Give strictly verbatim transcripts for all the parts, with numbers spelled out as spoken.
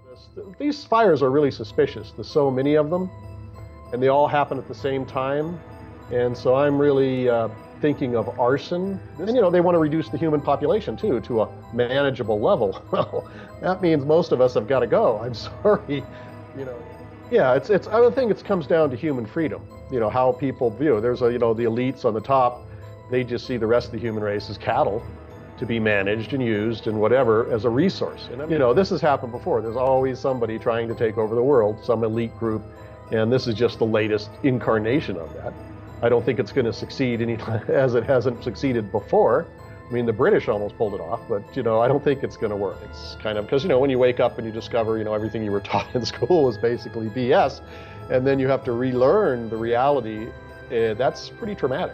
These fires are really suspicious. There's so many of them, and they all happen at the same time. And so I'm really uh, thinking of arson. And you know, they want to reduce the human population too to a manageable level. Well, that means most of us have got to go. I'm sorry, you know. Yeah, it's it's. I would think it comes down to human freedom. You know, how people view. There's a you know the elites on the top. They just see the rest of the human race as cattle, to be managed and used and whatever as a resource. And you know, this has happened before. There's always somebody trying to take over the world, some elite group, and this is just the latest incarnation of that. I don't think it's going to succeed any as it hasn't succeeded before. I mean, the British almost pulled it off, but you know, I don't think it's going to work. It's kind of because you know, when you wake up and you discover you know everything you were taught in school is basically B S, and then you have to relearn the reality. Uh, that's pretty traumatic.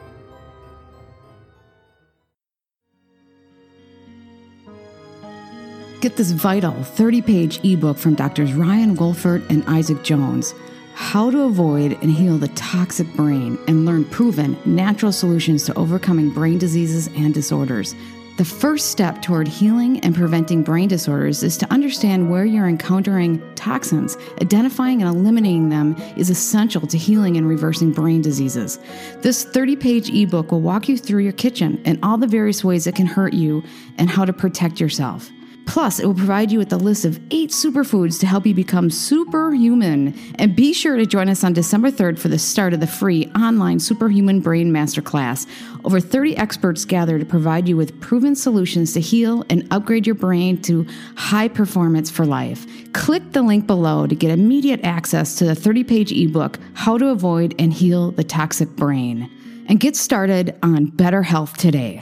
Get this vital thirty-page ebook from Doctors Ryan Wolfert and Isaac Jones, How to Avoid and Heal the Toxic Brain, and learn proven, natural solutions to overcoming brain diseases and disorders. The first step toward healing and preventing brain disorders is to understand where you're encountering toxins. Identifying and eliminating them is essential to healing and reversing brain diseases. This thirty-page ebook will walk you through your kitchen and all the various ways it can hurt you and how to protect yourself. Plus, it will provide you with a list of eight superfoods to help you become superhuman. And be sure to join us on December third for the start of the free online Superhuman Brain Masterclass. Over thirty experts gather to provide you with proven solutions to heal and upgrade your brain to high performance for life. Click the link below to get immediate access to the thirty-page ebook, How to Avoid and Heal the Toxic Brain. And get started on better health today.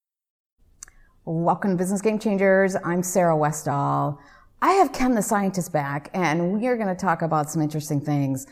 Welcome to Business Game Changers. I'm Sarah Westall. I have Ken the Scientist back, and we are going to talk about some interesting things.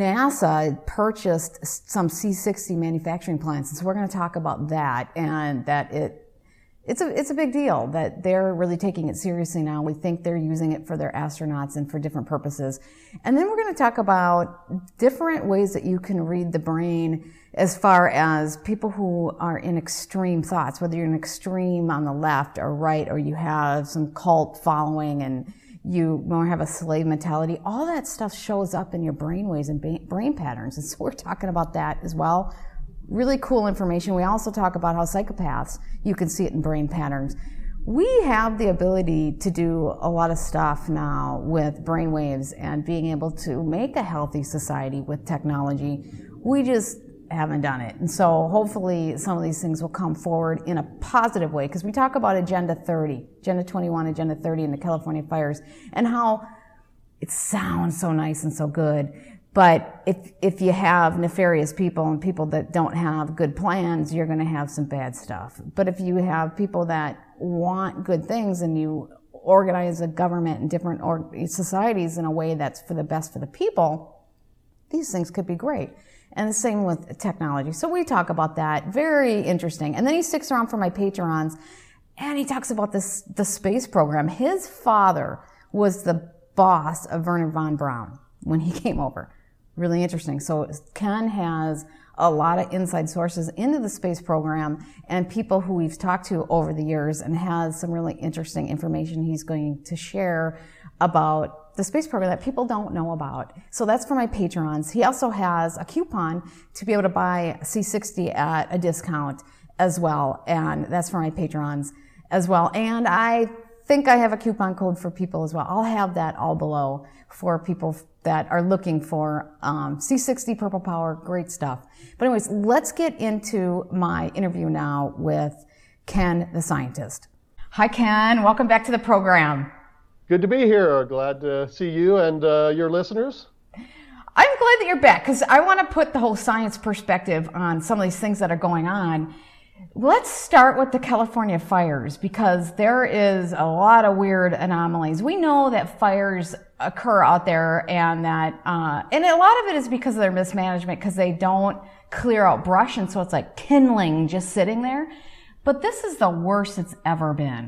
NASA purchased some C sixty manufacturing plants, and so we're going to talk about that, and that it it's a it's a big deal that they're really taking it seriously now. We think they're using it for their astronauts and for different purposes. And then we're going to talk about different ways that you can read the brain as far as people who are in extreme thoughts, whether you're in extreme on the left or right, or you have some cult following and you more have a slave mentality, all that stuff shows up in your brainwaves and brain patterns. And so we're talking about that as well. Really cool information. We also talk about how psychopaths, you can see it in brain patterns. We have the ability to do a lot of stuff now with brainwaves and being able to make a healthy society with technology. We just haven't done it. And so hopefully some of these things will come forward in a positive way, because we talk about Agenda thirty, Agenda twenty-one, Agenda thirty, and the California fires, and how it sounds so nice and so good. But if if you have nefarious people and people that don't have good plans, you're going to have some bad stuff. But if you have people that want good things and you organize a government and different or societies in a way that's for the best for the people, these things could be great. And the same with technology. So we talk about that. Very interesting. And then he sticks around for my Patrons, and he talks about this the space program. His father was the boss of Wernher von Braun when he came over. Really interesting. So Ken has a lot of inside sources into the space program and people who we've talked to over the years, and has some really interesting information he's going to share about the space program that people don't know about. So that's for my patrons. He also has a coupon to be able to buy C sixty at a discount as well, and that's for my patrons as well. And I think I have a coupon code for people as well. I'll have that all below for people that are looking for um, C sixty Purple Power. Great stuff. But anyways, let's get into my interview now with Ken the Scientist. Hi, Ken. Welcome back to the program. Good to be here. Glad to see you and uh, your listeners. I'm glad that you're back, because I want to put the whole science perspective on some of these things that are going on. Let's start with the California fires, because there is a lot of weird anomalies. We know that fires occur out there, and that, uh, and a lot of it is because of their mismanagement, because they don't clear out brush, and so it's like kindling just sitting there. But this is the worst it's ever been.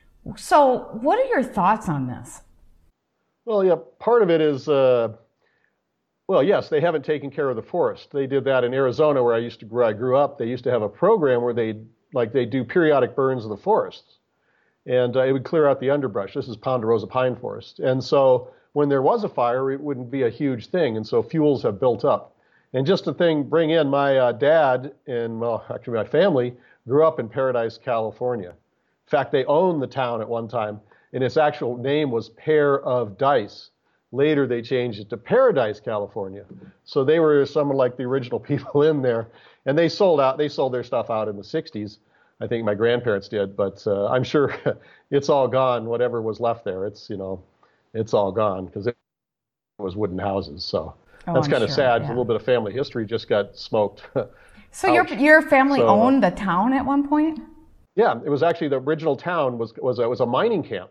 So what are your thoughts on this? Well, yeah, part of it is, uh, well, yes, they haven't taken care of the forest. They did that in Arizona, where I used to, where I grew up. They used to have a program where they, like, they do periodic burns of the forests. and uh, it would clear out the underbrush. This is Ponderosa pine forest. And so when there was a fire, it wouldn't be a huge thing. And so fuels have built up. And just to thing, bring in my uh, dad and, well, actually my family grew up in Paradise, California. In fact, they owned the town at one time, and its actual name was Pair of Dice. Later, they changed it to Paradise, California. So they were some of like the original people in there, and they sold out. They sold their stuff out in the sixties. I think my grandparents did, but uh, I'm sure it's all gone. Whatever was left there, it's you know, it's all gone because it was wooden houses. So oh, that's kind of sure, sad. yeah. A little bit of family history just got smoked. So your your family so, owned the town at one point? Yeah, it was actually the original town was was a, was a mining camp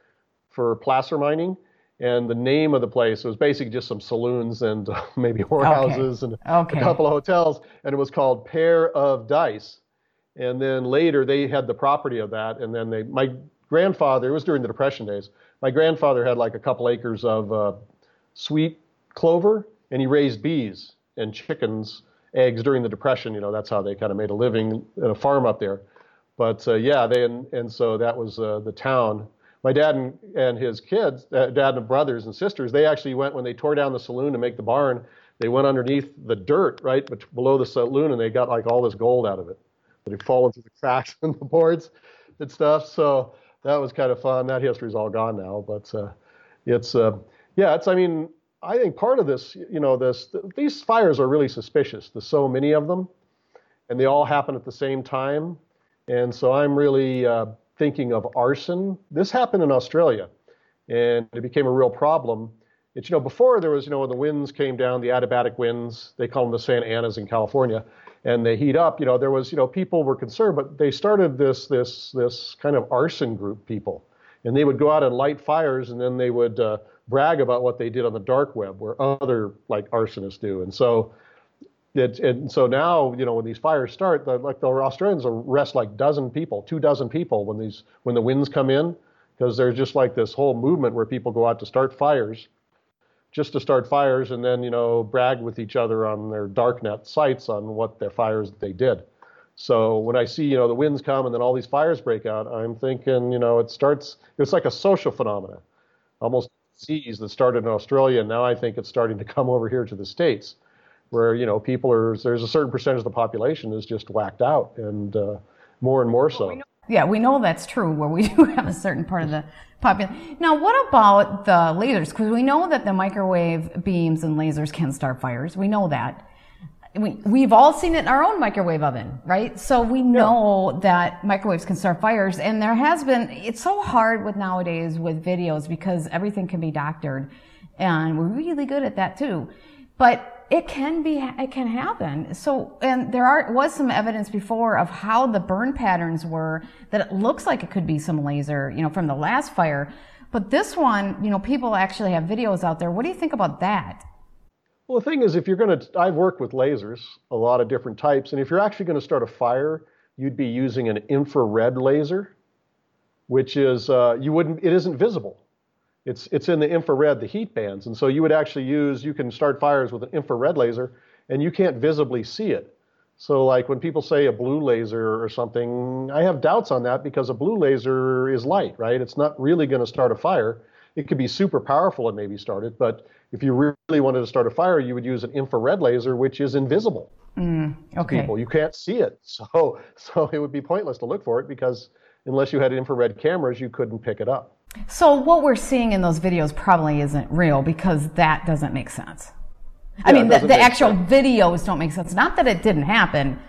for placer mining, and the name of the place was basically just some saloons and uh, maybe whorehouses okay. and okay. a couple of hotels, and it was called Pair of Dice. And then later they had the property of that, and then they my grandfather, it was during the Depression days, my grandfather had like a couple acres of uh, sweet clover, and he raised bees and chickens, eggs during the Depression. You know, that's how they kind of made a living in a farm up there. But uh, yeah, they and, and so that was uh, the town. My dad and, and his kids, uh, dad and brothers and sisters, they actually went when they tore down the saloon to make the barn. They went underneath the dirt right below the saloon, and they got like all this gold out of it that had fallen through the cracks in the boards and stuff. So that was kind of fun. That history's all gone now, but uh, it's uh, yeah, it's I mean. I think part of this, you know, this these fires are really suspicious. There's so many of them, and they all happen at the same time. And so I'm really uh, thinking of arson. This happened in Australia, and it became a real problem. It's, you know, before there was, you know, when the winds came down, the adiabatic winds, they call them the Santa Anas in California, and they heat up, you know, there was, you know, people were concerned, but they started this, this, this kind of arson group people. And they would go out and light fires, and then they would uh, brag about what they did on the dark web, where other like arsonists do. And so, it, and so now, you know, when these fires start, the, like the Australians arrest like dozen people, two dozen people when these when the winds come in, because there's just like this whole movement where people go out to start fires, just to start fires, and then you know brag with each other on their darknet sites on what their fires that they did. So when I see, you know, the winds come and then all these fires break out, I'm thinking, you know, it starts, it's like a social phenomenon, almost disease that started in Australia. And now I think it's starting to come over here to the States where, you know, people are, there's a certain percentage of the population is just whacked out and uh, more and more so. Yeah, we know that's true where we do have a certain part of the population. Now, what about the lasers? Because we know that the microwave beams and lasers can start fires. We know that. We, we've all seen it in our own microwave oven, right? So we know yeah. that microwaves can start fires, and there has been, it's so hard with nowadays with videos because everything can be doctored, and we're really good at that too. But it can be, it can happen. So, and there are, was some evidence before of how the burn patterns were, that it looks like it could be some laser, you know, from the last fire. But this one, you know, people actually have videos out there. What do you think about that? Well, the thing is, if you're going to, I've worked with lasers, a lot of different types, and if you're actually going to start a fire, you'd be using an infrared laser, which is, uh, you wouldn't, it isn't visible. It's, it's in the infrared, the heat bands, and so you would actually use, you can start fires with an infrared laser, and you can't visibly see it. So like when people say a blue laser or something, I have doubts on that because a blue laser is light, right? It's not really going to start a fire. It could be super powerful and maybe start it, but if you really wanted to start a fire, you would use an infrared laser, which is invisible mm, okay. to people. You can't see it. So, so it would be pointless to look for it because unless you had infrared cameras, you couldn't pick it up. So what we're seeing in those videos probably isn't real because that doesn't make sense. Yeah, I mean, the, the actual sense. videos don't make sense. Not that it didn't happen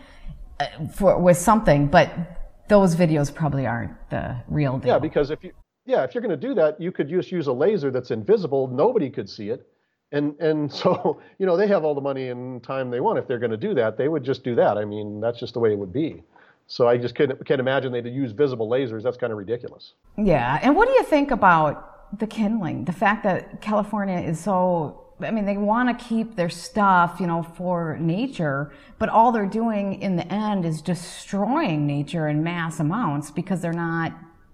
for with something, but those videos probably aren't the real deal. Yeah, because if you Yeah, if you're going to do that, you could just use a laser that's invisible. Nobody could see it. And and so, you know, they have all the money and time they want. If they're going to do that, they would just do that. I mean, that's just the way it would be. So I just can't, can't imagine they'd use visible lasers. That's kind of ridiculous. Yeah. And what do you think about the kindling? The fact that California is so, I mean, they want to keep their stuff, you know, for nature, but all they're doing in the end is destroying nature in mass amounts because they're not,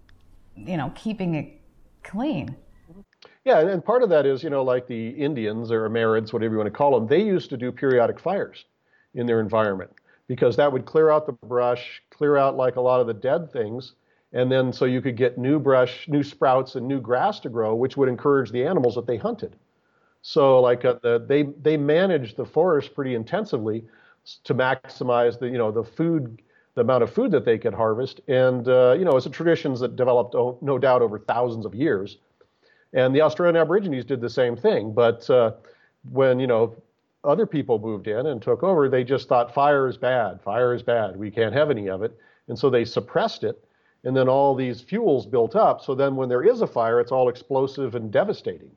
you know, keeping it clean. Yeah, and part of that is, you know, like the Indians or Amerids, whatever you want to call them, they used to do periodic fires in their environment because that would clear out the brush, clear out like a lot of the dead things, And then so you could get new brush, new sprouts, and new grass to grow, which would encourage the animals that they hunted. So like uh, the, they they managed the forest pretty intensively to maximize the you know the food, the amount of food that they could harvest. And uh, you know it's a traditions that developed oh, no doubt over thousands of years. And the Australian Aborigines did the same thing. But uh, when you know other people moved in and took over, they just thought fire is bad, fire is bad, we can't have any of it, and so they suppressed it. And then all these fuels built up. So then when there is a fire, it's all explosive and devastating.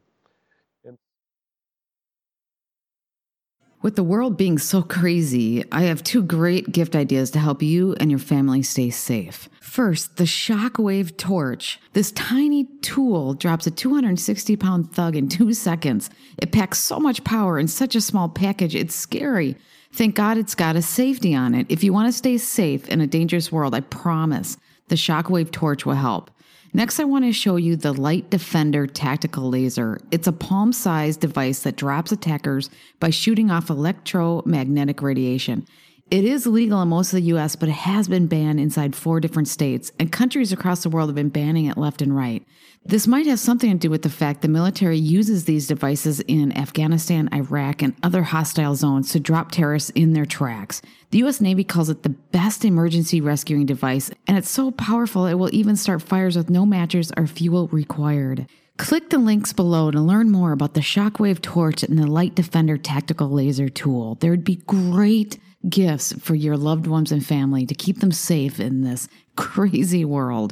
With the world being so crazy, I have two great gift ideas to help you and your family stay safe. First, the Shockwave Torch. This tiny tool drops a two hundred sixty pound thug in two seconds. It packs so much power in such a small package, it's scary. Thank God it's got a safety on it. If you want to stay safe in a dangerous world, I promise the Shockwave Torch will help. Next, I want to show you the Light Defender Tactical Laser. It's a palm-sized device that drops attackers by shooting off electromagnetic radiation. It is legal in most of the U S, but it has been banned inside four different states, and countries across the world have been banning it left and right. This might have something to do with the fact the military uses these devices in Afghanistan, Iraq, and other hostile zones to drop terrorists in their tracks. The U S Navy calls it the best emergency rescuing device, and it's so powerful it will even start fires with no matches or fuel required. Click the links below to learn more about the Shockwave Torch and the Light Defender Tactical Laser Tool. There would be great gifts for your loved ones and family to keep them safe in this crazy world.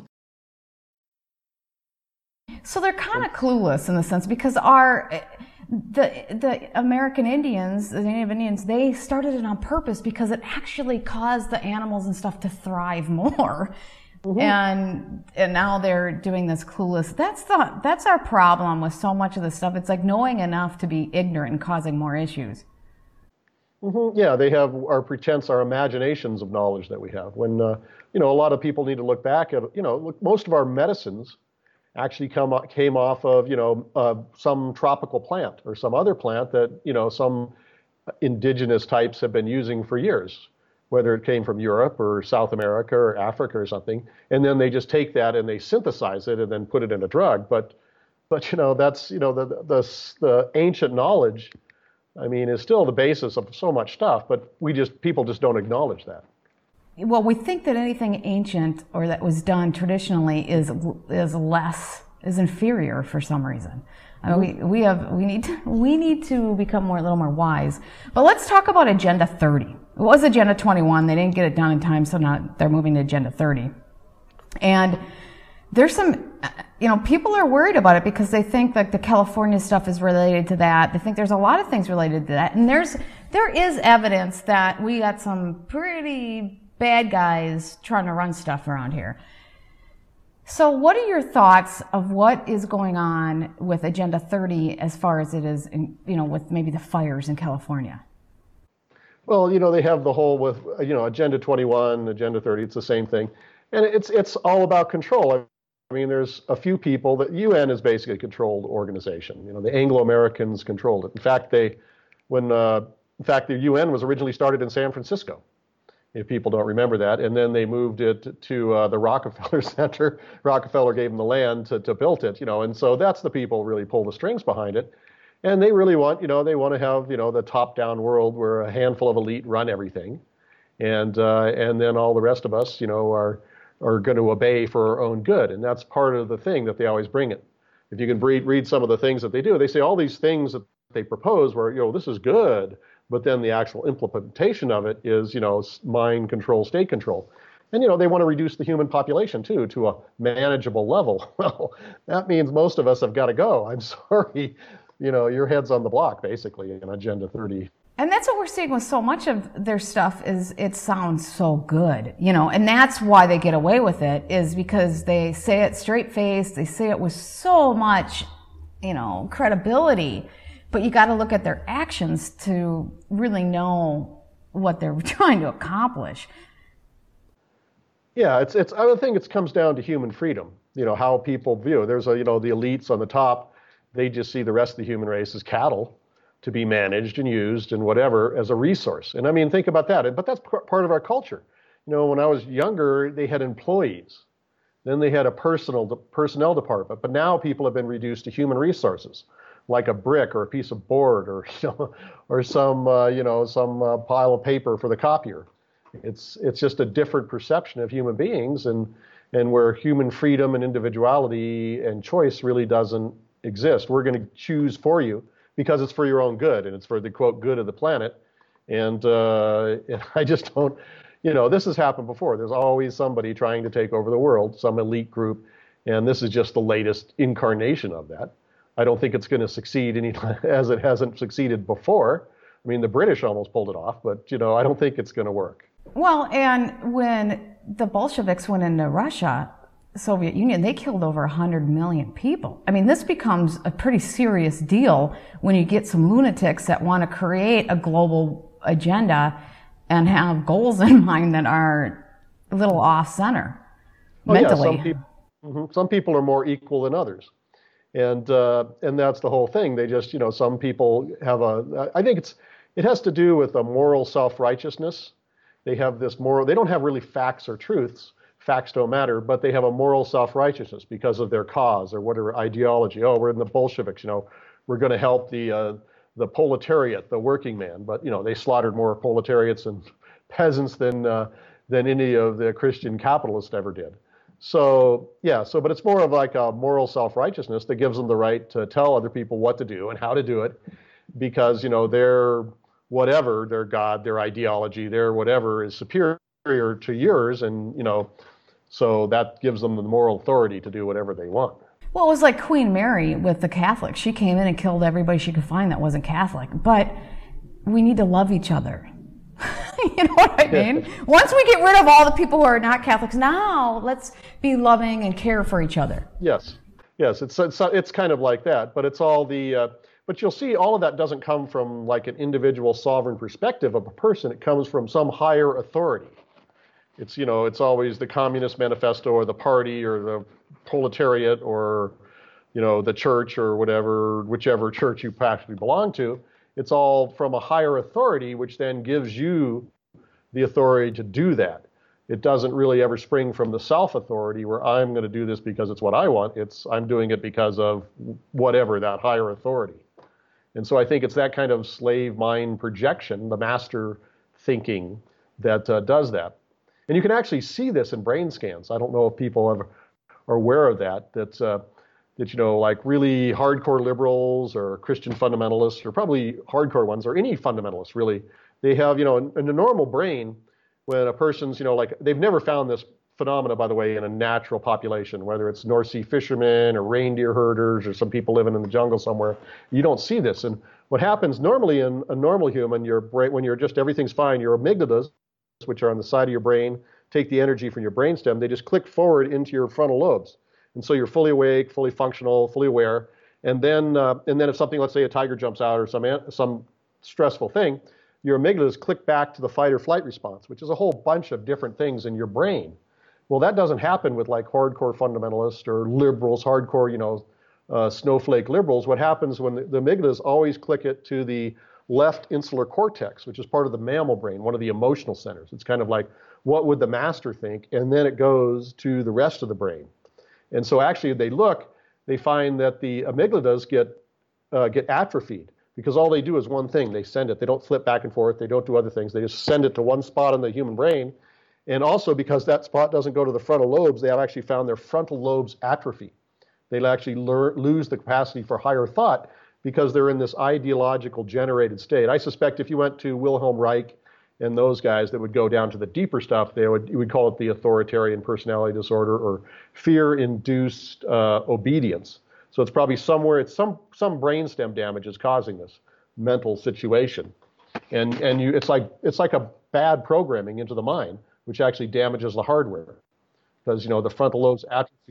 So they're kind of clueless in the sense because our the the American Indians, the Native Indians, they started it on purpose because it actually caused the animals and stuff to thrive more. Mm-hmm. And and now they're doing this clueless. That's the that's our problem with so much of this stuff. It's like knowing enough to be ignorant and causing more issues. Mm-hmm. Yeah, they have our pretense, our imaginations of knowledge that we have. When uh, you know, a lot of people need to look back at, you know, look, most of our medicines actually come came off of, you know, uh, some tropical plant or some other plant that, you know, some indigenous types have been using for years, whether it came from Europe or South America or Africa or something. And then they just take that and they synthesize it and then put it in a drug. But, but you know, that's, you know, the, the, the ancient knowledge, I mean, is still the basis of so much stuff, but we just, people just don't acknowledge that. Well, we think that anything ancient or that was done traditionally is is less, is inferior for some reason. I mean, we, we have, we need to, we need to become more, a little more wise. But let's talk about Agenda thirty. It was Agenda twenty-one. They didn't get it done in time, so now they're moving to Agenda thirty. And there's some, you know, people are worried about it because they think that the California stuff is related to that. They think there's a lot of things related to that. And there's, there is evidence that we got some pretty bad guys trying to run stuff around here. So what are your thoughts of what is going on with Agenda thirty as far as it is, in, you know, with maybe the fires in California? Well, you know, they have the whole with, you know, Agenda twenty-one, Agenda thirty, it's the same thing. And it's it's all about control. I mean, there's a few people, that U N is basically a controlled organization. You know, the Anglo-Americans controlled it. In fact, they, when, uh, in fact, the U N was originally started in San Francisco, if people don't remember that. And then they moved it to uh, the Rockefeller Center. Rockefeller gave them the land to, to build it, you know, and so that's the people really pull the strings behind it. And they really want, you know, they want to have, you know, the top-down world where a handful of elite run everything. And, uh, and then all the rest of us, you know, are, are going to obey for our own good. And that's part of the thing that they always bring it. If you can read, read some of the things that they do, they say all these things that they propose where, you know, this is good, but then the actual implementation of it is, you know, mind control, state control. And, you know, they want to reduce the human population, too, to a manageable level. Well, that means most of us have got to go. I'm sorry. You know, your head's on the block, basically, in Agenda thirty. And that's what we're seeing with so much of their stuff is it sounds so good, you know, and that's why they get away with it, is because they say it straight-faced, they say it with so much, you know, credibility, but you got to look at their actions to really know what they're trying to accomplish. Yeah, it's, it's, I would think it comes down to human freedom, you know, how people view it. There's a, you know, the elites on the top, they just see the rest of the human race as cattle to be managed and used and whatever as a resource. And I mean, think about that. But that's part of our culture. You know, when I was younger, they had employees. Then they had a personal personnel department. But now people have been reduced to human resources, like a brick or a piece of board or you know, or some uh, you know some uh, pile of paper for the copier. It's it's just a different perception of human beings, and and where human freedom and individuality and choice really doesn't exist. We're going to choose for you because it's for your own good, and it's for the quote good of the planet. And, uh, and I just don't, you know, this has happened before. There's always somebody trying to take over the world, some elite group, and this is just the latest incarnation of that. I don't think it's going to succeed any as it hasn't succeeded before. I mean, the British almost pulled it off, but you know, I don't think it's going to work. Well, and when the Bolsheviks went into Russia, Soviet Union, they killed over one hundred million people. I mean, this becomes a pretty serious deal when you get some lunatics that want to create a global agenda and have goals in mind that are a little off center oh, mentally. Yeah, some, people, mm-hmm, some people are more equal than others. And uh, and that's the whole thing. They just, you know, some people have a, I think it's, it has to do with a moral self-righteousness. They have this moral, they don't have really facts or truths. Facts don't matter, but they have a moral self-righteousness because of their cause or whatever ideology. Oh, we're in the Bolsheviks, you know, we're going to help the uh, the proletariat, the working man. But, you know, they slaughtered more proletariats and peasants than uh, than any of the Christian capitalists ever did. So, yeah, so, but it's more of like a moral self-righteousness that gives them the right to tell other people what to do and how to do it because, you know, their whatever, their God, their ideology, their whatever is superior to yours. And, you know, so that gives them the moral authority to do whatever they want. Well, it was like Queen Mary with the Catholics. She came in and killed everybody she could find that wasn't Catholic. But we need to love each other. You know what I mean? Once we get rid of all the people who are not Catholics, now let's be loving and care for each other. Yes, yes, it's it's, it's kind of like that, but it's all the, uh, but you'll see all of that doesn't come from like an individual sovereign perspective of a person. It comes from some higher authority. It's, you know, it's always the Communist Manifesto or the party or the proletariat or, you know, the church or whatever, whichever church you practically belong to. It's all from a higher authority, which then gives you the authority to do that. It doesn't really ever spring from the self-authority where I'm going to do this because it's what I want. It's I'm doing it because of whatever, that higher authority. And so I think it's that kind of slave mind projection, the master thinking, that uh, does that. And you can actually see this in brain scans. I don't know if people have, are aware of that, that, uh, that, you know, like really hardcore liberals or Christian fundamentalists, or probably hardcore ones, or any fundamentalists really, they have, you know, in, in a normal brain, when a person's, you know, like, they've never found this phenomena, by the way, in a natural population, whether it's North Sea fishermen or reindeer herders or some people living in the jungle somewhere, you don't see this. And what happens normally in a normal human, your brain, when you're just, everything's fine, your amygdalas, which are on the side of your brain, take the energy from your brainstem, they just click forward into your frontal lobes. And so you're fully awake, fully functional, fully aware. And then, uh, and then if something, let's say a tiger jumps out or some some stressful thing, your amygdalas click back to the fight or flight response, which is a whole bunch of different things in your brain. Well, that doesn't happen with like hardcore fundamentalists or liberals, hardcore, you know, uh, snowflake liberals. What happens when the, the amygdalas always click it to the left insular cortex, which is part of the mammal brain, one of the emotional centers. It's kind of like, what would the master think? And then it goes to the rest of the brain. And so actually they look, they find that the amygdalas get uh, get atrophied because all they do is one thing. They send it. They don't flip back and forth. They don't do other things. They just send it to one spot in the human brain. And also because that spot doesn't go to the frontal lobes, they have actually found their frontal lobes atrophy. They'll actually learn, lose the capacity for higher thought because they're in this ideological generated state. I suspect if you went to Wilhelm Reich and those guys that would go down to the deeper stuff, they would, you would call it the authoritarian personality disorder or fear-induced uh, obedience. So it's probably somewhere, it's some some brainstem damage is causing this mental situation. And and you it's like it's like a bad programming into the mind, which actually damages the hardware. Because, you know, the frontal lobes atrophy.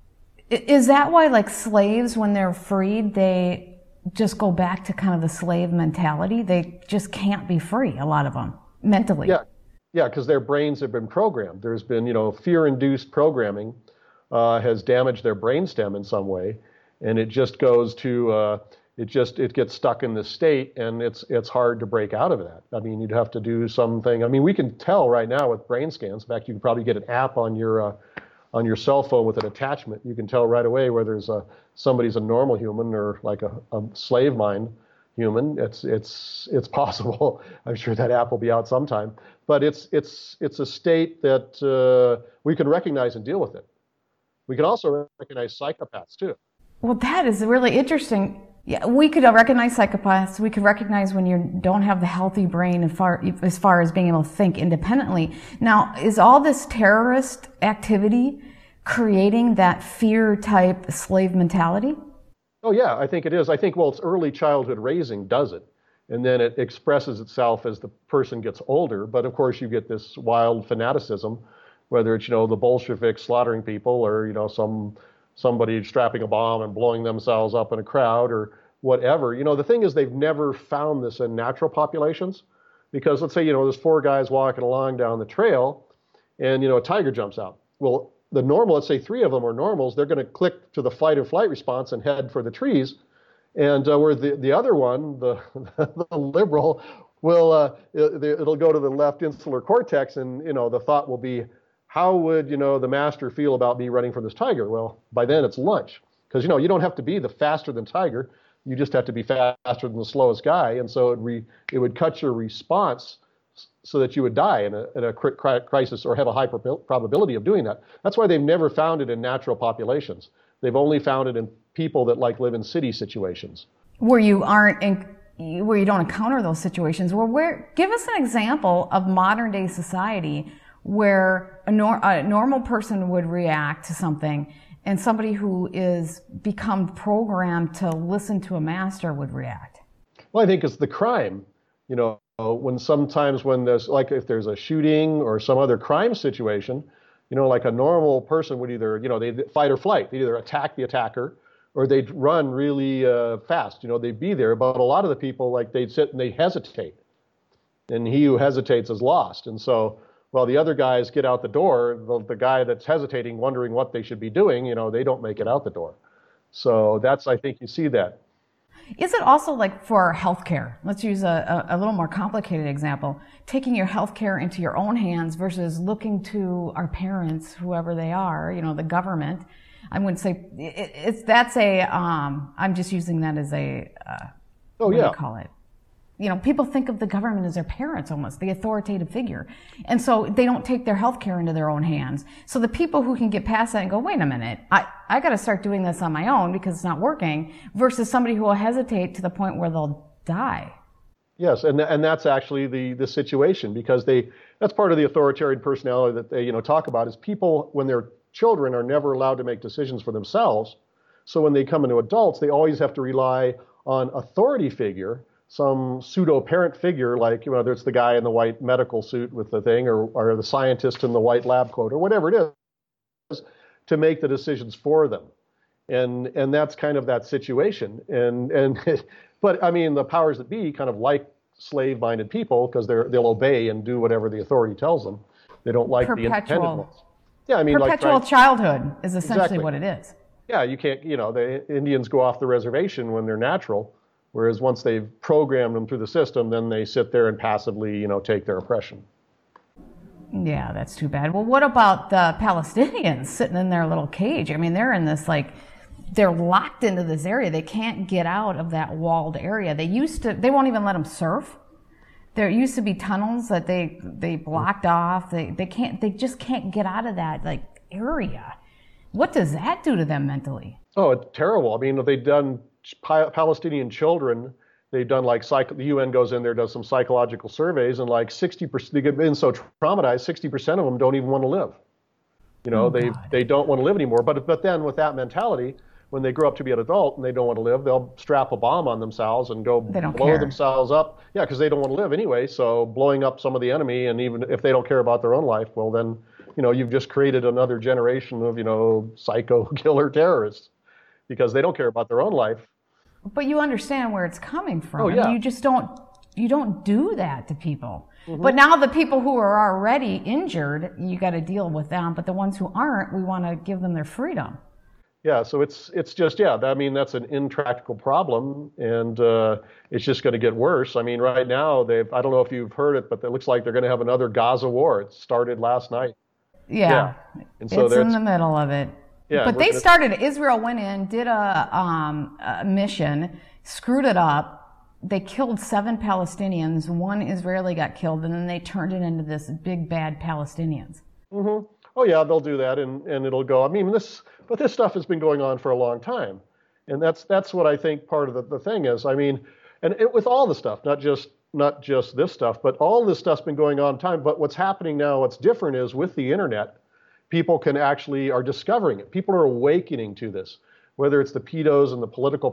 Is that why, like, slaves, when they're freed, they just go back to kind of the slave mentality? They just can't be free, a lot of them, mentally. Yeah, yeah, because their brains have been programmed. There's been, you know, fear-induced programming uh, has damaged their brainstem in some way, and it just goes to, uh, it just, it gets stuck in this state, and it's it's hard to break out of that. I mean, you'd have to do something. I mean, we can tell right now with brain scans. In fact, you can probably get an app on your uh, on your cell phone with an attachment. You can tell right away whether there's a somebody's a normal human or like a, a slave mind human. It's it's it's possible. I'm sure that app will be out sometime. But it's it's it's a state that uh, we can recognize and deal with it. We can also recognize psychopaths too. Well, that is really interesting. Yeah, we could recognize psychopaths. We could recognize when you don't have the healthy brain as far, as far as being able to think independently. Now, is all this terrorist activity creating that fear-type slave mentality? Oh, yeah, I think it is. I think, well, it's early childhood raising does it. And then it expresses itself as the person gets older. But, of course, you get this wild fanaticism, whether it's, you know, the Bolsheviks slaughtering people or, you know, some... somebody strapping a bomb and blowing themselves up in a crowd or whatever. You know, the thing is they've never found this in natural populations because let's say, you know, there's four guys walking along down the trail and, you know, a tiger jumps out. Well, the normal, let's say three of them are normals, they're going to click to the fight or flight response and head for the trees. And uh, where the, the other one, the, the liberal, will, uh, it, it'll go to the left insular cortex and, you know, the thought will be, how would, you know, the master feel about me running from this tiger? Well, by then it's lunch. Because, you know, you don't have to be the faster than tiger. You just have to be faster than the slowest guy. And so it, re, it would cut your response so that you would die in a, in a crisis or have a high probability of doing that. That's why they've never found it in natural populations. They've only found it in people that like live in city situations. Where you aren't, in, where you don't encounter those situations. Well, where, give us an example of modern day society where a, nor- a normal person would react to something and somebody who is become programmed to listen to a master would react. Well, I think it's the crime. You know, when sometimes when there's like if there's a shooting or some other crime situation, you know, like a normal person would either, you know, they fight or flight. They either attack the attacker or they'd run really uh, fast. You know, they'd be there. But a lot of the people, like they'd sit and they hesitate. And he who hesitates is lost. And so, well, the other guys get out the door, the, the guy that's hesitating, wondering what they should be doing, you know, they don't make it out the door. So that's, I think you see that. Is it also like for healthcare? Let's use a, a, a little more complicated example. Taking your healthcare into your own hands versus looking to our parents, whoever they are, you know, the government. I wouldn't say, it, it's, that's a, um, I'm just using that as a, uh, oh, what yeah. do you call it? You know, people think of the government as their parents almost, the authoritative figure. And so they don't take their health care into their own hands. So the people who can get past that and go, wait a minute, I, I got to start doing this on my own because it's not working, versus somebody who will hesitate to the point where they'll die. Yes, and and that's actually the, the situation because they that's part of the authoritarian personality that they, you know, talk about is people, when they're children, are never allowed to make decisions for themselves. So when they come into adults, they always have to rely on authority figure, some pseudo-parent figure, like whether it's the guy in the white medical suit with the thing or, or the scientist in the white lab coat or whatever it is, to make the decisions for them. And and that's kind of that situation. And and but I mean, the powers that be kind of like slave-minded people because they're they'll obey and do whatever the authority tells them. They don't like Perpetual, the independent ones. Yeah, I mean, perpetual like, childhood is essentially exactly. what it is. Yeah, you can't, you know, the Indians go off the reservation when they're natural. Whereas once they've programmed them through the system, then they sit there and passively, you know, take their oppression. Yeah, that's too bad. Well, what about the Palestinians sitting in their little cage? I mean, they're in this, like, they're locked into this area. They can't get out of that walled area. They used to, they won't even let them surf. There used to be tunnels that they, they blocked off. They, they can't, they just can't get out of that, like, area. What does that do to them mentally? Oh, it's terrible. I mean, they've done Palestinian children, they've done like psych, the U N goes in there, does some psychological surveys, and like sixty percent, they get been so traumatized, sixty percent of them don't even want to live. You know, oh, they God. they don't want to live anymore. But but then with that mentality, when they grow up to be an adult and they don't want to live, they'll strap a bomb on themselves and go blow care. themselves up. Yeah, because they don't want to live anyway. So blowing up some of the enemy, and even if they don't care about their own life, well then, you know, you've just created another generation of, you know, psycho killer terrorists because they don't care about their own life. But you understand where it's coming from. Oh, yeah. I mean, you just don't, you don't do that to people. Mm-hmm. But now the people who are already injured, you got to deal with them. But the ones who aren't, we want to give them their freedom. Yeah, so it's it's just, yeah, I mean, that's an intractable problem, and uh, it's just going to get worse. I mean, right now, they've, I don't know if you've heard it, but it looks like they're going to have another Gaza war. It started last night. Yeah, yeah. And so it's in the middle of it. Yeah, but they started, Israel went in, did a, um, a mission, screwed it up. They killed seven Palestinians. One Israeli got killed, and then they turned it into this big bad Palestinians. Mm-hmm. Oh yeah, they'll do that, and, and it'll go. I mean, this, but this stuff has been going on for a long time, and that's that's what I think part of the, the thing is. I mean, and it, with all the stuff, not just not just this stuff, but all this stuff's been going on time. But what's happening now, what's different is with the internet, people can actually are discovering it. People are awakening to this, whether it's the pedos and the political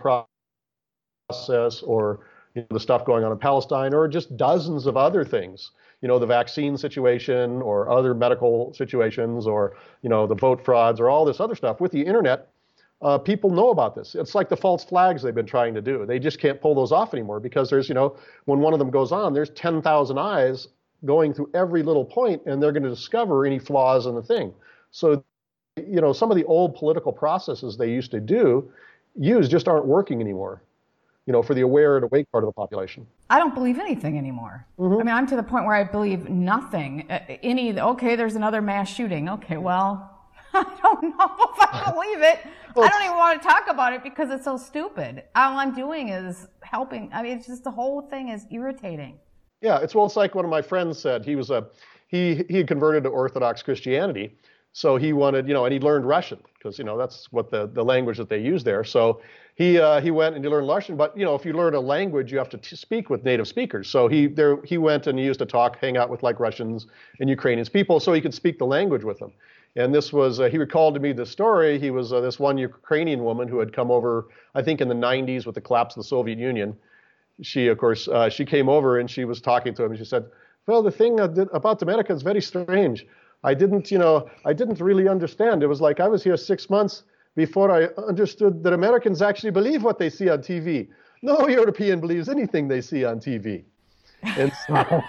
process, or you know, the stuff going on in Palestine, or just dozens of other things. You know, the vaccine situation, or other medical situations, or you know, the vote frauds, or all this other stuff. With the internet, uh, people know about this. It's like the false flags they've been trying to do. They just can't pull those off anymore because there's, you know, when one of them goes on, there's ten thousand eyes going through every little point, and they're going to discover any flaws in the thing. So, you know, some of the old political processes they used to do, use just aren't working anymore. You know, for the aware and awake part of the population. I don't believe anything anymore. Mm-hmm. I mean, I'm to the point where I believe nothing. Any, okay, there's another mass shooting. Okay, well, I don't know if I believe it. well, I don't even want to talk about it because it's so stupid. All I'm doing is helping. I mean, it's just the whole thing is irritating. Yeah, it's well, it's like one of my friends said. He was a he he had converted to Orthodox Christianity. So he wanted, you know, and he learned Russian because, you know, that's what the, the language that they use there. So he uh, he went and he learned Russian. But, you know, if you learn a language, you have to t- speak with native speakers. So he there he went and he used to talk, hang out with like Russians and Ukrainians people so he could speak the language with them. And this was, uh, he recalled to me this story. He was uh, this one Ukrainian woman who had come over, I think in the nineties with the collapse of the Soviet Union. She, of course, uh, she came over and she was talking to him and she said, well, the thing about America is very strange. I didn't, you know, I didn't really understand. It was like I was here six months before I understood that Americans actually believe what they see on T V. No European believes anything they see on T V. And so,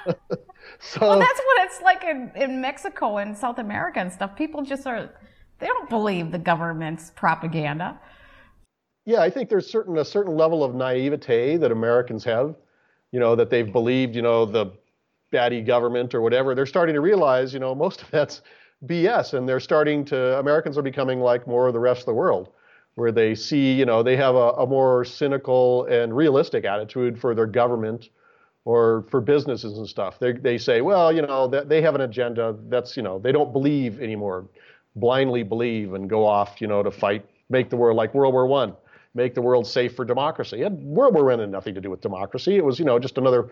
so well, that's what it's like in, in Mexico and South America and stuff. People just are, they don't believe the government's propaganda. Yeah, I think there's certain a certain level of naivete that Americans have, you know, that they've believed, you know, the baddie government or whatever. They're starting to realize, you know, most of that's B S, and they're starting to, Americans are becoming like more of the rest of the world, where they see, you know, they have a, a more cynical and realistic attitude for their government or for businesses and stuff. They they say, well, you know, they, they have an agenda that's, you know, they don't believe anymore, blindly believe and go off, you know, to fight, make the world like World War One, make the world safe for democracy. And World War One had nothing to do with democracy. It was, you know, just another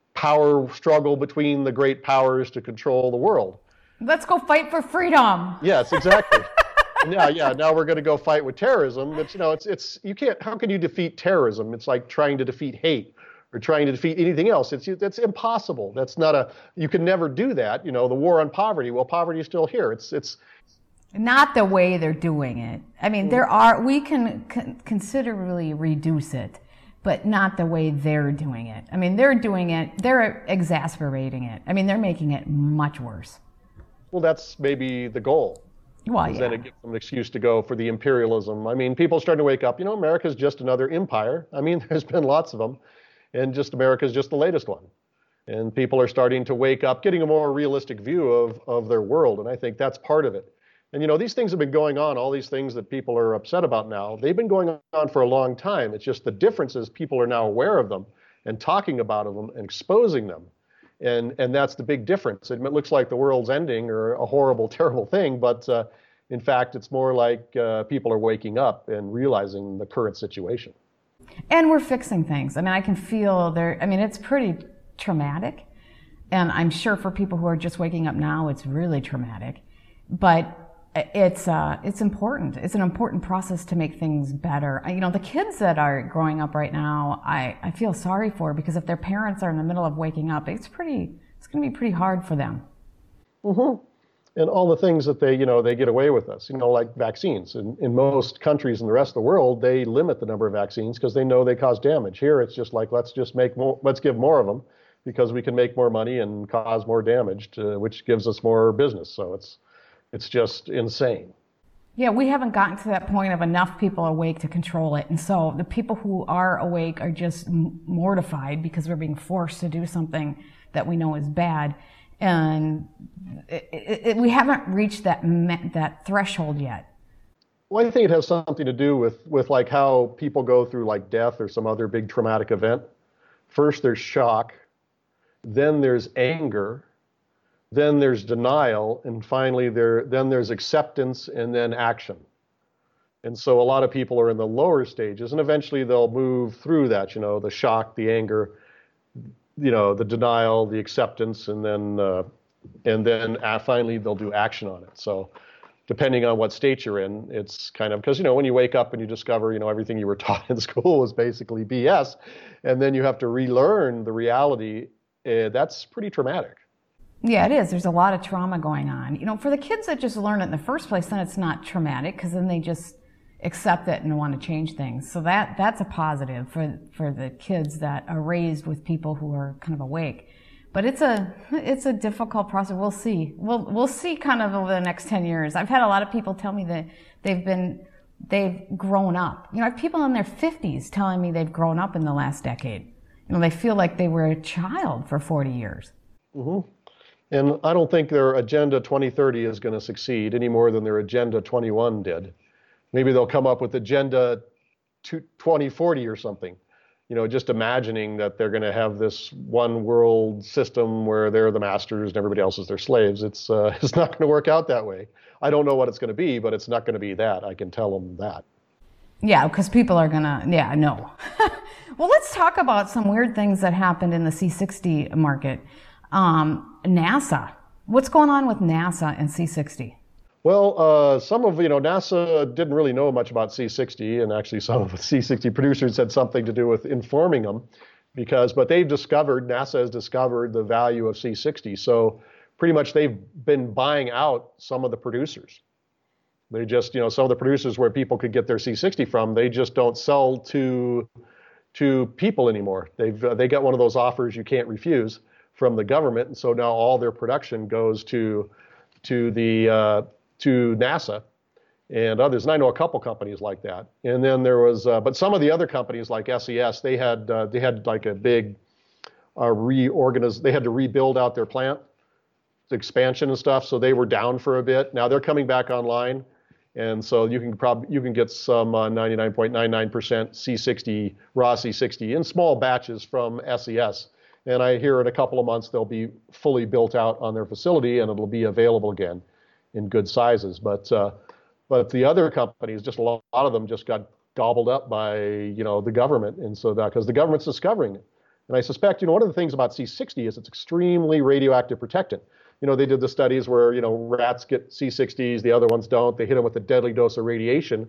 power struggle between the great powers to control the world. Let's go fight for freedom. Yes, exactly. yeah, yeah. Now we're going to go fight with terrorism. It's, you know, it's, it's, you can't, how can you defeat terrorism? It's like trying to defeat hate or trying to defeat anything else. It's, it's impossible. That's not a, you can never do that. You know, the war on poverty, well, poverty is still here. It's, it's, not the way they're doing it. I mean, there are, we can con- considerably reduce it, but not the way they're doing it. I mean, they're doing it, they're exasperating it. I mean, they're making it much worse. Well, that's maybe the goal. Well, yeah. Then it gives them an excuse to go for the imperialism. I mean, people are starting to wake up. You know, America's just another empire. I mean, there's been lots of them, and just America's just the latest one. And people are starting to wake up, getting a more realistic view of, of their world, and I think that's part of it. And, you know, these things have been going on, all these things that people are upset about now, they've been going on for a long time. It's just the difference is people are now aware of them and talking about them and exposing them. And and that's the big difference. It looks like the world's ending or a horrible, terrible thing, but uh, in fact, it's more like uh, people are waking up and realizing the current situation. And we're fixing things. I mean, I can feel there, I mean, it's pretty traumatic. And I'm sure for people who are just waking up now, it's really traumatic. But It's uh, it's important. It's an important process to make things better. You know, the kids that are growing up right now, I, I feel sorry for because if their parents are in the middle of waking up, it's pretty. It's going to be pretty hard for them. Mm-hmm. And all the things that they, you know, they get away with us. You know, like vaccines. In in most countries in the rest of the world, they limit the number of vaccines because they know they cause damage. Here, it's just like let's just make more. Let's give more of them because we can make more money and cause more damage, to, which gives us more business. So it's. It's just insane. Yeah, we haven't gotten to that point of enough people awake to control it. And so the people who are awake are just mortified because we're being forced to do something that we know is bad. and it, it, it, we haven't reached that that threshold yet. Well, I think it has something to do with, with like how people go through like death or some other big traumatic event. First there's shock, then there's anger, then there's denial, and finally there then there's acceptance and then action. And so a lot of people are in the lower stages, and eventually they'll move through that, you know, the shock, the anger, you know, the denial, the acceptance, and then uh, and then uh, finally they'll do action on it. So depending on what state you're in, it's kind of, because, you know, when you wake up and you discover, you know, everything you were taught in school was basically B S, and then you have to relearn the reality, uh, that's pretty traumatic. Yeah, it is. There's a lot of trauma going on. You know, for the kids that just learn it in the first place, then it's not traumatic, because then they just accept it and want to change things. So that that's a positive for for the kids that are raised with people who are kind of awake. But it's a it's a difficult process. We'll see. We'll we'll see kind of over the next ten years. I've had a lot of people tell me that they've been they've grown up. You know, I have people in their fifties telling me they've grown up in the last decade. You know, they feel like they were a child for forty years. Mm-hmm. And I don't think their Agenda twenty thirty is going to succeed any more than their Agenda twenty-one did. Maybe they'll come up with Agenda twenty forty or something. You know, just imagining that they're going to have this one world system where they're the masters and everybody else is their slaves. It's uh, it's not going to work out that way. I don't know what it's going to be, but it's not going to be that. I can tell them that. Yeah, because people are going to, yeah, no. Well, let's talk about some weird things that happened in the C sixty market. Um, NASA. What's going on with NASA and C sixty? Well, uh, some of, you know, NASA didn't really know much about C sixty, and actually some of the C sixty producers had something to do with informing them, because, but they've discovered, NASA has discovered the value of C sixty. So pretty much they've been buying out some of the producers. They just, you know, some of the producers where people could get their C sixty from, they just don't sell to, to people anymore. They've, uh, they got one of those offers you can't refuse from the government. And so now all their production goes to, to the, uh, to NASA and others. And I know a couple companies like that. And then there was, uh, but some of the other companies like S E S, they had, uh, they had like a big uh, reorganize, they had to rebuild out their plant, the expansion and stuff. So they were down for a bit. Now they're coming back online. And so you can probably, you can get some uh, ninety-nine point nine nine percent C sixty, raw C sixty in small batches from S E S. And I hear in a couple of months, they'll be fully built out on their facility and it'll be available again in good sizes. But uh, but the other companies, just a lot, a lot of them just got gobbled up by, you know, the government. And so that, because the government's discovering it. And I suspect, you know, one of the things about C sixty is it's extremely radioactive protectant. You know, they did the studies where, you know, rats get C sixties, the other ones don't. They hit them with a deadly dose of radiation.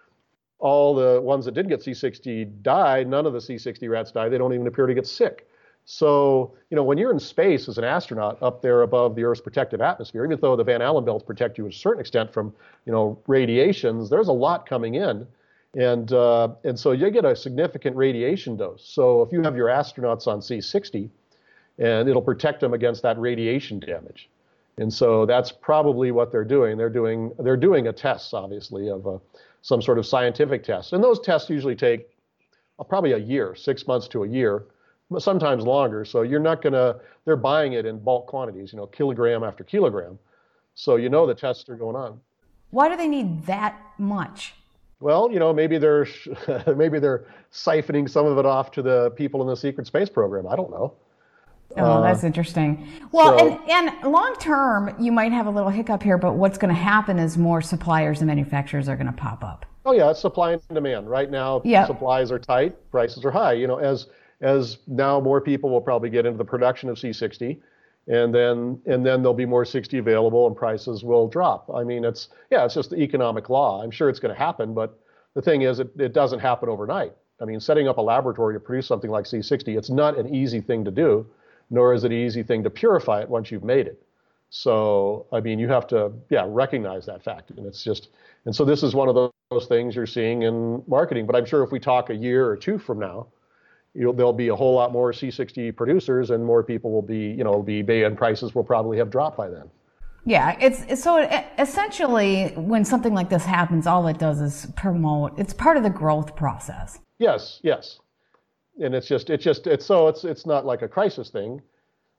All the ones that didn't get C sixty died. None of the C sixty rats died. They don't even appear to get sick. So, you know, when you're in space as an astronaut up there above the Earth's protective atmosphere, even though the Van Allen belts protect you to a certain extent from, you know, radiations, there's a lot coming in. And, uh, and so you get a significant radiation dose. So if you have your astronauts on C sixty, and it'll protect them against that radiation damage. And so that's probably what they're doing. They're doing, they're doing a test, obviously, of a, some sort of scientific test. And those tests usually take uh, probably a year, six months to a year, sometimes longer. So you're not going to, they're buying it in bulk quantities, you know, kilogram after kilogram. So you know the tests are going on. Why do they need that much? Well, you know, maybe they're, maybe they're siphoning some of it off to the people in the secret space program. I don't know. Oh, that's uh, interesting. Well, so, and, and long term, you might have a little hiccup here, but what's going to happen is more suppliers and manufacturers are going to pop up. Oh yeah, it's supply and demand. Right now, yep. Supplies are tight, prices are high. You know, as as now more people will probably get into the production of C sixty, and then and then there'll be more sixty available, and prices will drop. I mean, it's yeah, it's just the economic law. I'm sure it's going to happen, but the thing is, it, it doesn't happen overnight. I mean, setting up a laboratory to produce something like C sixty, it's not an easy thing to do, nor is it an easy thing to purify it once you've made it. So, I mean, you have to, yeah, recognize that fact. And it's just, and so this is one of those things you're seeing in marketing. But I'm sure if we talk a year or two from now, you'll, there'll be a whole lot more C sixty producers and more people will be, you know, be, and prices will probably have dropped by then. Yeah, it's, it's so it, essentially when something like this happens, all it does is promote, it's part of the growth process. Yes, yes. And it's just, it's just, it's so it's, it's not like a crisis thing.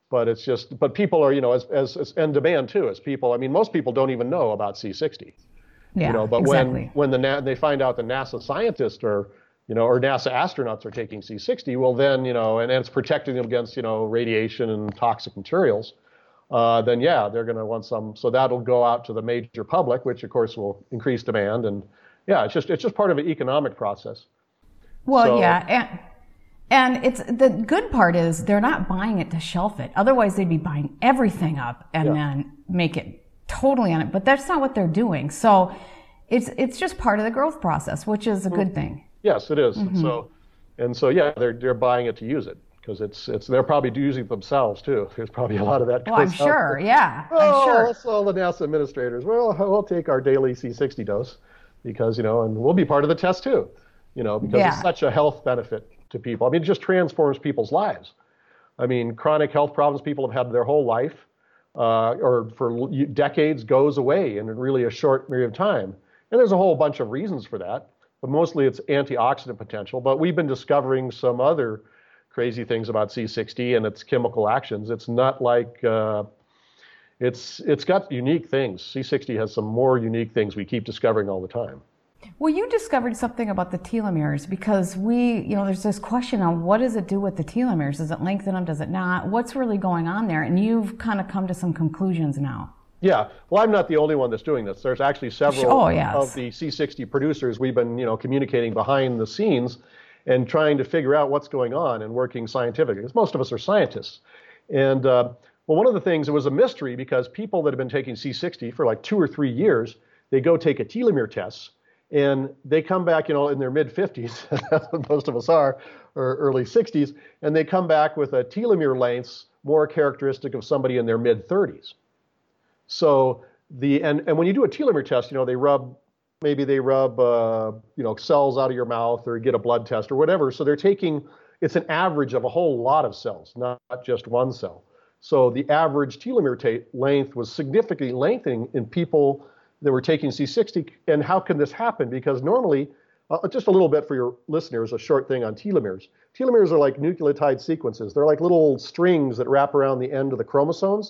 But it's just, but people are, you know, as, as, as and demand too, as people, I mean, most people don't even know about C sixty. Yeah, you know, but exactly. when, when the, they find out the NASA scientists are, you know, or NASA astronauts are taking C sixty, well then, you know, and, and it's protecting them against, you know, radiation and toxic materials, uh, then yeah, they're going to want some, so that'll go out to the major public, which of course will increase demand. And yeah, it's just, it's just part of an economic process. Well, so, yeah. And, and it's, the good part is they're not buying it to shelf it. Otherwise they'd be buying everything up and yeah. then make it totally on it, but that's not what they're doing. So it's, it's just part of the growth process, which is a good thing. Yes, it is. Mm-hmm. So, and so, yeah, they're, they're buying it to use it because it's, it's, they're probably using it themselves too. There's probably a lot of that. Well, I'm sure. Yeah. Oh, I'm sure. That's all the NASA administrators. Well, we'll take our daily C sixty dose because, you know, and we'll be part of the test too, you know, because yeah. it's such a health benefit to people. I mean, it just transforms people's lives. I mean, chronic health problems people have had their whole life uh, or for decades goes away in really a short period of time. And there's a whole bunch of reasons for that, but mostly it's antioxidant potential. But we've been discovering some other crazy things about C sixty and its chemical actions. It's not like, uh, it's it's got unique things. C sixty has some more unique things we keep discovering all the time. Well, you discovered something about the telomeres because we, you know, there's this question on what does it do with the telomeres? Does it lengthen them? Does it not? What's really going on there? And you've kind of come to some conclusions now. Yeah, well, I'm not the only one that's doing this. There's actually several oh, yes. of the C sixty producers we've been, you know, communicating behind the scenes and trying to figure out what's going on and working scientifically, because most of us are scientists. And uh, well, one of the things, it was a mystery because people that have been taking C sixty for like two or three years, they go take a telomere test and they come back, you know, in their mid fifties, that's what most of us are, or early sixties, and they come back with a telomere lengths more characteristic of somebody in their mid thirties. So the, and, and when you do a telomere test, you know, they rub, maybe they rub, uh, you know, cells out of your mouth or get a blood test or whatever. So they're taking, it's an average of a whole lot of cells, not just one cell. So the average telomere t- length was significantly lengthening in people that were taking C sixty. And how can this happen? Because normally, uh, just a little bit for your listeners, a short thing on telomeres. Telomeres are like nucleotide sequences. They're like little strings that wrap around the end of the chromosomes.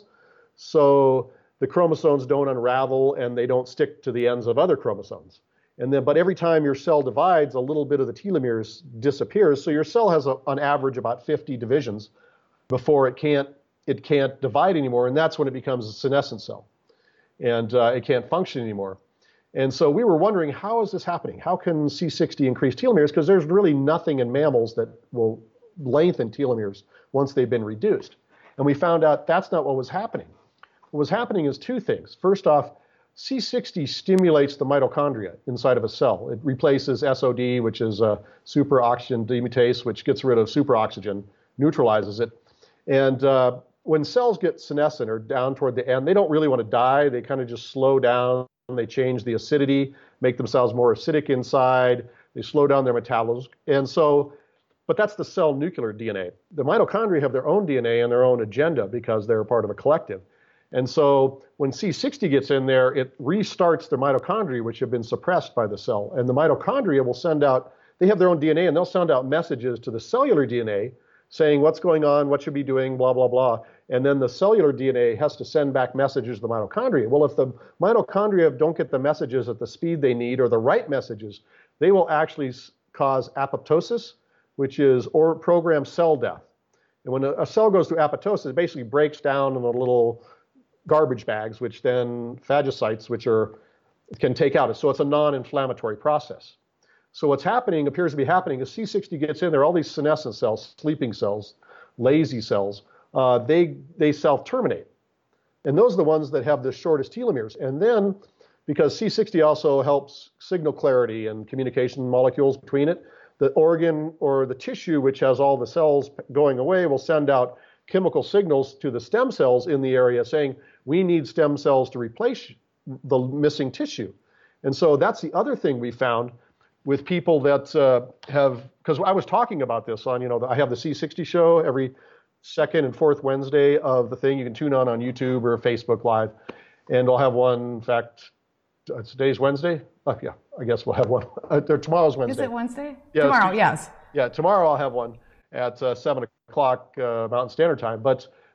So the chromosomes don't unravel and they don't stick to the ends of other chromosomes. And then, but every time your cell divides, a little bit of the telomeres disappears. So your cell has, a, on average, about fifty divisions before it can't it can't divide anymore, and that's when it becomes a senescent cell, and uh, it can't function anymore. And so we were wondering, how is this happening? How can C sixty increase telomeres? Because there's really nothing in mammals that will lengthen telomeres once they've been reduced. And we found out that's not what was happening. What was happening is two things. First off, C sixty stimulates the mitochondria inside of a cell. It replaces S O D, which is a superoxygen dismutase, which gets rid of superoxygen, neutralizes it. And uh, when cells get senescent or down toward the end, they don't really want to die. They kind of just slow down. They change the acidity, make themselves more acidic inside. They slow down their metabolism. And so, but that's the cell nuclear D N A. The mitochondria have their own D N A and their own agenda because they're part of a collective. And so when C sixty gets in there, it restarts the mitochondria, which have been suppressed by the cell. And the mitochondria will send out, they have their own D N A, and they'll send out messages to the cellular D N A saying what's going on, what should be doing, blah, blah, blah. And then the cellular D N A has to send back messages to the mitochondria. Well, if the mitochondria don't get the messages at the speed they need or the right messages, they will actually cause apoptosis, which is or programmed cell death. And when a, a cell goes through apoptosis, it basically breaks down into little garbage bags, which then phagocytes, which are can take out. So it's a non-inflammatory process. So what's happening, appears to be happening, is C sixty gets in there, all these senescent cells, sleeping cells, lazy cells, uh, they, they self-terminate. And those are the ones that have the shortest telomeres. And then, because C sixty also helps signal clarity and communication molecules between it, the organ or the tissue, which has all the cells going away, will send out chemical signals to the stem cells in the area saying, we need stem cells to replace the missing tissue. And so that's the other thing we found with people that uh, have, because I was talking about this on, you know, I have the C sixty show every second and fourth Wednesday of the thing. You can tune on on YouTube or Facebook Live. And I'll have one, in fact, uh, today's Wednesday? Oh, yeah, I guess we'll have one. Uh, tomorrow's Wednesday. Is it Wednesday? Yeah, tomorrow, yes. Yeah, tomorrow I'll have one at uh, seven o'clock uh, Mountain Standard Time. But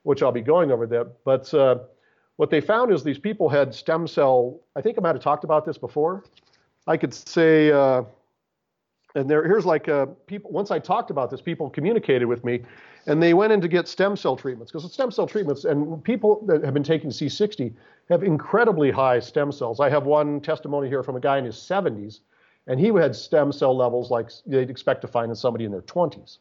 which I'll be going over that. But uh, what they found is these people had stem cell, I think I might have talked about this before. I could say, uh, and there, here's like uh, people, once I talked about this, people communicated with me and they went in to get stem cell treatments, because stem cell treatments, and people that have been taking C sixty have incredibly high stem cells. I have one testimony here from a guy in his seventies, and he had stem cell levels like they'd expect to find in somebody in their twenties.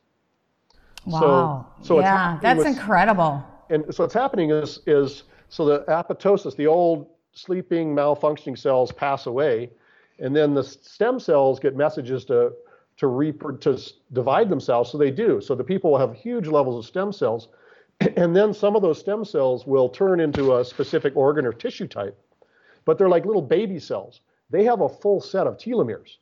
Wow. So, so yeah, that's with, incredible. And so what's happening is, is so the apoptosis, the old sleeping malfunctioning cells pass away, and then the stem cells get messages to to, re- to divide themselves, so they do. So the people will have huge levels of stem cells, and then some of those stem cells will turn into a specific organ or tissue type, but they're like little baby cells. They have a full set of telomeres.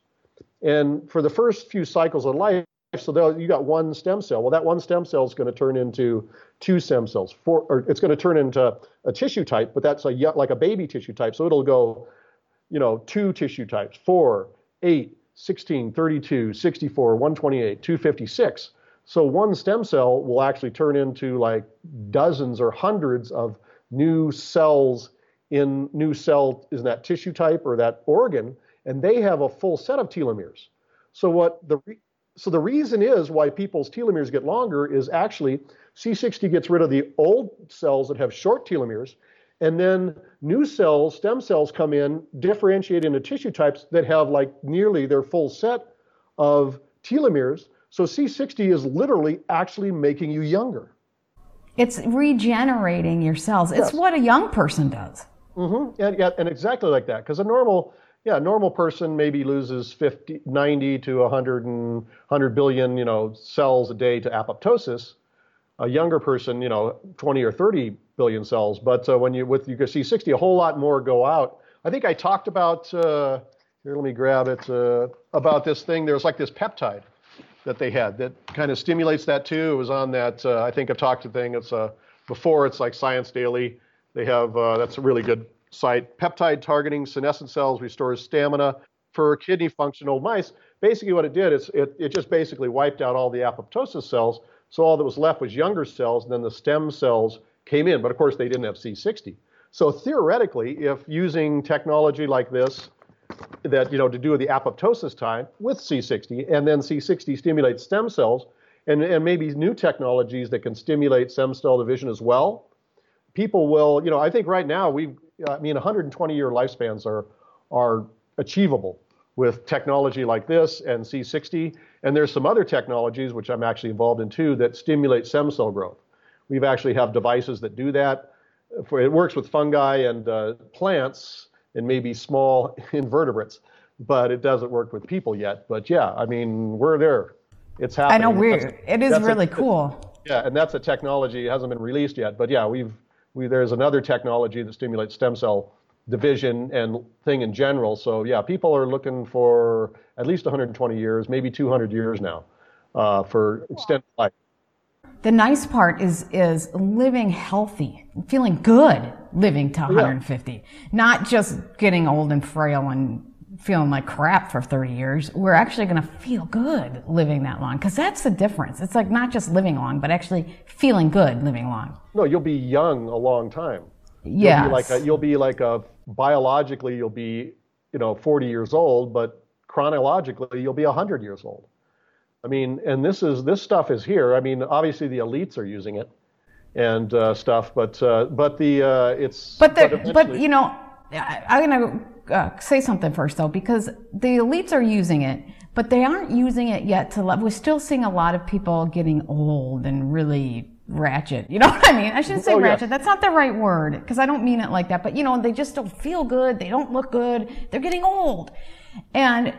And for the first few cycles of life, so you got one stem cell. Well, that one stem cell is going to turn into two stem cells, four, or it's going to turn into a tissue type, but that's a like a baby tissue type. So it'll go, you know, two tissue types, four, eight, sixteen, thirty-two, sixty-four, one twenty-eight, two fifty-six. So one stem cell will actually turn into like dozens or hundreds of new cells in new cell, is that tissue type or that organ, and they have a full set of telomeres. So what the so the reason is why people's telomeres get longer is actually C sixty gets rid of the old cells that have short telomeres, and then new cells, stem cells come in, differentiate into tissue types that have like nearly their full set of telomeres. So C sixty is literally actually making you younger. It's regenerating your cells. It's yes. what a young person does. Mm-hmm. And, yeah, and exactly like that. Because a normal, yeah, a normal person maybe loses fifty, ninety to one hundred, and one hundred billion, you know, cells a day to apoptosis. A younger person, you know, twenty or thirty billion cells. But uh, when you with you C sixty, a whole lot more go out. I think I talked about uh, here. Let me grab it uh, about this thing. There's like this peptide that they had that kind of stimulates that too. It was on that. Uh, I think I've talked to thing. It's uh, before. It's like Science Daily. They have uh, that's a really good site. Peptide targeting senescent cells restores stamina for kidney functional mice. Basically, what it did is it it just basically wiped out all the apoptosis cells. So all that was left was younger cells, and then the stem cells came in. But of course, they didn't have C sixty. So theoretically, if using technology like this, that, you know, to do the apoptosis time with C sixty, and then C sixty stimulates stem cells, and, and maybe new technologies that can stimulate stem cell division as well, people will, you know, I think right now, we, I mean, one hundred twenty year lifespans are, are achievable with technology like this and C sixty. And there's some other technologies, which I'm actually involved in too, that stimulate stem cell growth. We've actually have devices that do that. For, it works with fungi and uh, plants and maybe small invertebrates, but it doesn't work with people yet. But yeah, I mean, we're there. It's happening. I know, we're, it is really a, cool. Yeah, and that's a technology, it hasn't been released yet. But yeah, we've we there's another technology that stimulates stem cell division and thing in general. So yeah, people are looking for at least one hundred twenty years, maybe two hundred years now uh, for extended life. The nice part is is living healthy, feeling good living to one hundred fifty, yeah. Not just getting old and frail and feeling like crap for thirty years. We're actually going to feel good living that long, because that's the difference. It's like not just living long, but actually feeling good living long. No, you'll be young a long time. Yes. You'll be like a, you'll be like a biologically you'll be, you know, forty years old, but chronologically you'll be one hundred years old. I mean, and this is this stuff is here. I mean, obviously the elites are using it and uh, stuff, but uh, but the uh, it's but the, but, but you know, I, I'm gonna uh, say something first though, because the elites are using it, but they aren't using it yet to love. We're still seeing a lot of people getting old and really ratchet. You know what I mean? I shouldn't say oh, ratchet. Yes. That's not the right word, because I don't mean it like that. But you know, they just don't feel good. They don't look good. They're getting old. And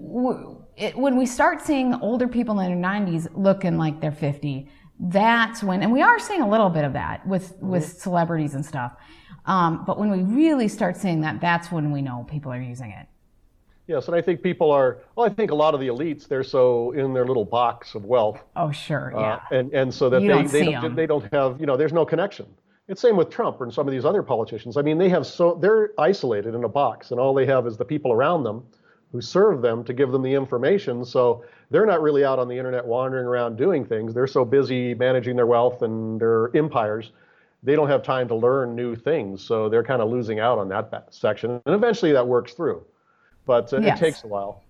w- it, when we start seeing older people in their nineties looking like they're fifty, that's when, and we are seeing a little bit of that with, mm-hmm. with celebrities and stuff. Um, but when we really start seeing that, that's when we know people are using it. Yes, and I think people are, well, I think a lot of the elites, they're so in their little box of wealth. Oh, sure, yeah. Uh, and, and so that you they, don't they, see don't, them. they don't have, you know, there's no connection. It's same with Trump and some of these other politicians. I mean, they have so, they're isolated in a box, and all they have is the people around them who serve them to give them the information. So they're not really out on the internet wandering around doing things. They're so busy managing their wealth and their empires they don't have time to learn new things, so they're kind of losing out on that section. And eventually that works through, but uh, yes. it takes a while.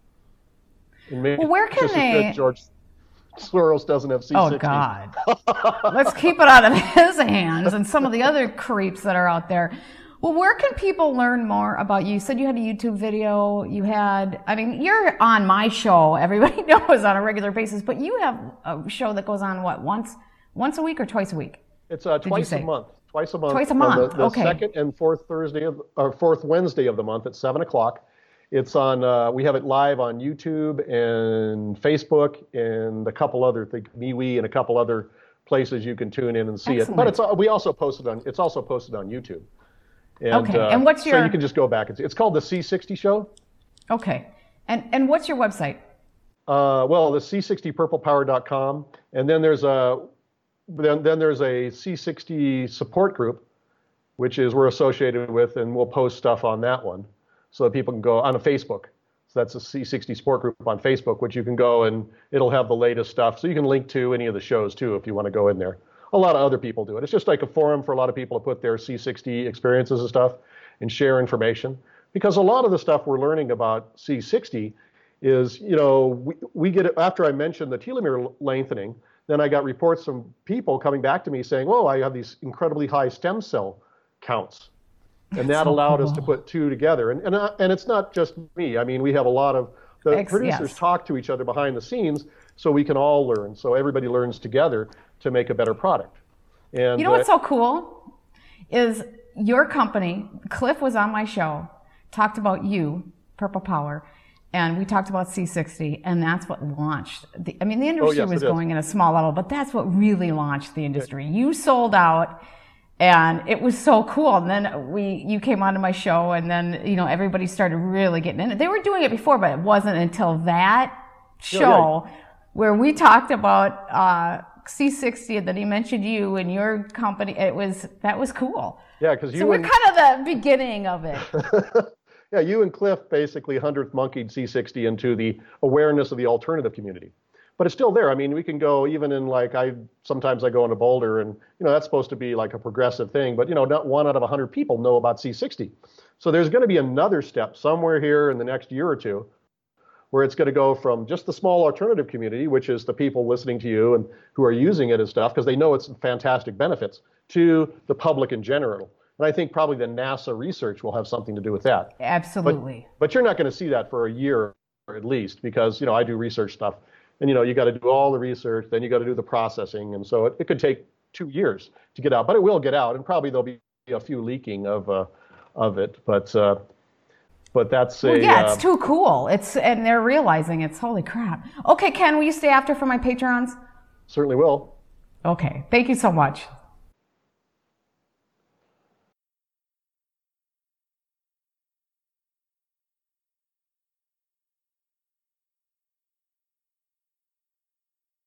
And maybe well, where can they? George Soros doesn't have C sixty. Oh God! Let's keep it out of his hands and some of the other creeps that are out there. Well, where can people learn more about you? You said you had a YouTube video. You had, I mean, you're on my show. Everybody knows on a regular basis, but you have a show that goes on what once, once a week or twice a week? It's uh, twice a month. Twice a month. Twice a month. The, the okay. second and fourth Thursday of, or fourth Wednesday of the month at seven o'clock. It's on. Uh, we have it live on YouTube and Facebook and a couple other, think MeWe and a couple other places you can tune in and see Excellent. it. But it's we also posted on. It's also posted on YouTube. And, okay. Uh, and what's your? So you can just go back and see. It's called the C sixty Show. Okay. And and what's your website? Uh, well, the C sixty purple power dot com, and then there's a then then there's a C sixty support group, which is we're associated with, and we'll post stuff on that one, so that people can go on a Facebook. So that's a C sixty support group on Facebook, which you can go and it'll have the latest stuff. So you can link to any of the shows too if you want to go in there. A lot of other people do it. It's just like a forum for a lot of people to put their C sixty experiences and stuff and share information. Because a lot of the stuff we're learning about C sixty is, you know, we, we get it after I mentioned the telomere lengthening, then I got reports from people coming back to me saying, whoa, I have these incredibly high stem cell counts. And that so allowed cool. us to put two together. And, and, uh, and it's not just me. I mean, we have a lot of, the Ex- producers yes. talk to each other behind the scenes so we can all learn. So everybody learns together to make a better product. And you know what's uh, so cool is your company, Cliff was on my show, talked about you, Purple Power, and we talked about C sixty, and that's what launched. The, I mean, the industry oh, yes, was it is. going in a small level, but that's what really launched the industry. Yeah. You sold out, and it was so cool. And then we, you came onto my show, and then you know everybody started really getting in it. They were doing it before, but it wasn't until that show yeah, right. where we talked about uh, C sixty, and then he mentioned you and your company. It was that was cool. Yeah, because you. So we're and, kind of the beginning of it. Yeah, you and Cliff basically hundredth monkeyed C sixty into the awareness of the alternative community. But it's still there. I mean, we can go even in like, I sometimes I go into Boulder and, you know, that's supposed to be like a progressive thing, but, you know, not one out of one hundred people know about C sixty. So there's going to be another step somewhere here in the next year or two where it's going to go from just the small alternative community, which is the people listening to you and who are using it and stuff, because they know it's fantastic benefits, to the public in general. And I think probably the NASA research will have something to do with that. Absolutely. But, but you're not going to see that for a year at least, because, you know, I do research stuff. And, you know, you got to do all the research, then you got to do the processing. And so it, it could take two years to get out, but it will get out. And probably there'll be a few leaking of uh, of it. But uh, but that's well, a... yeah, uh, it's too cool. It's And they're realizing it's, holy crap. Okay, Ken, will you stay after for my Patrons? Certainly will. Okay. Thank you so much.